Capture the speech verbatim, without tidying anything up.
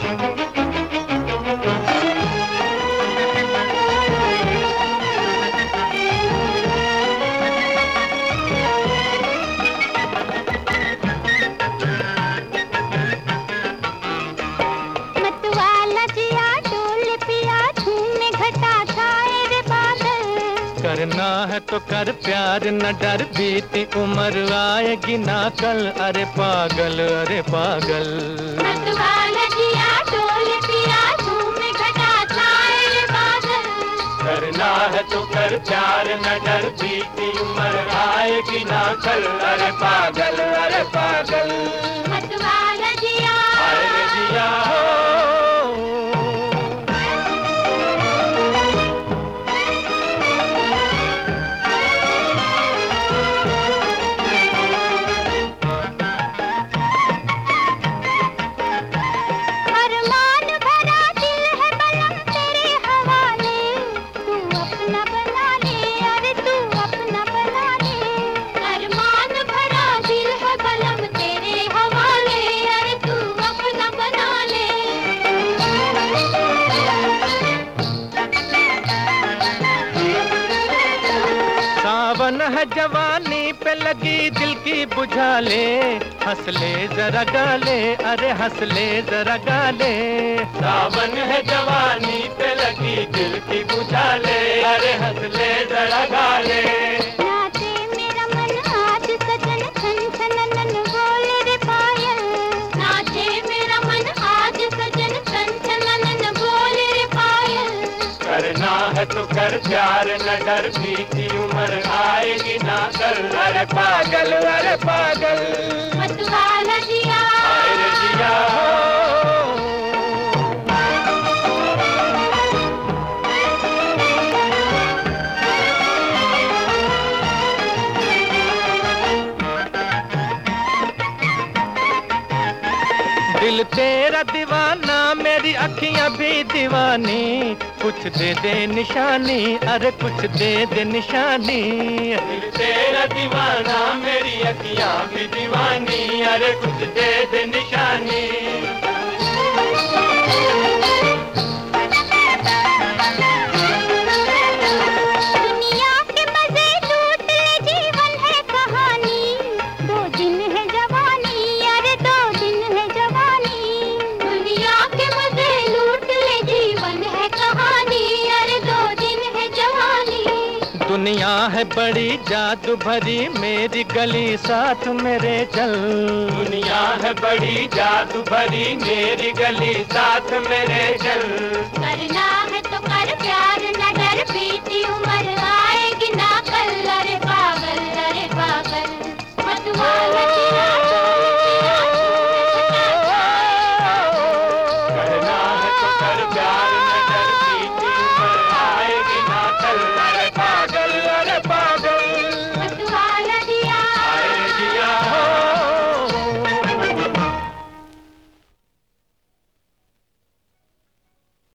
करना है तो कर प्यार, न डर बीती उम्र आएगी ना कल। अरे पागल अरे पागल, करना है तो कर प्यार, न डर बीती उम्र आएगी ना कल। अरे पागल अरे पागल, मतवाला जिया अरे जिया हो। सावन है जवानी पे लगी दिल की बुझा ले, हंस ले जरा गाले, अरे हंस ले जरा गाले। सावन है जवानी पे लगी दिल की बुझा ले, अरे हंस ले जरा गाले। नाचे मेरा मन आज सजन छन छनन बोले रे पायल, नाचे मेरा मन आज सजन छन छनन बोले रे पायल। करना है तो कर प्यार, न डर बीती उम्र आएगी ना कल। अरे पागल अरे पागल, मतवाला जिया अरे जिया हो। दिल तेरा दीवाना, मेरी अखियां भी दीवानी, कुछ दे दे निशानी, अरे कुछ दे दे निशानी। दिल तेरा दीवाना, मेरी अखियां भी दीवानी, अरे कुछ दे दे निशानी। दुनिया के मजे लूट ले, जीवन है कहानी, दो दिन है जवानी, अरे दो दिन है जवानी। दुनिया के मजे लूट ले, जीवन है कहानी, अरे दो दिन है जवानी। दुनिया है बड़ी जादू भरी, मेरी गली साथ मेरे चल। दुनिया है बड़ी जादू भरी, मेरी गली साथ मेरे चल। करना है तो कर प्यार, न डर बीती उम्र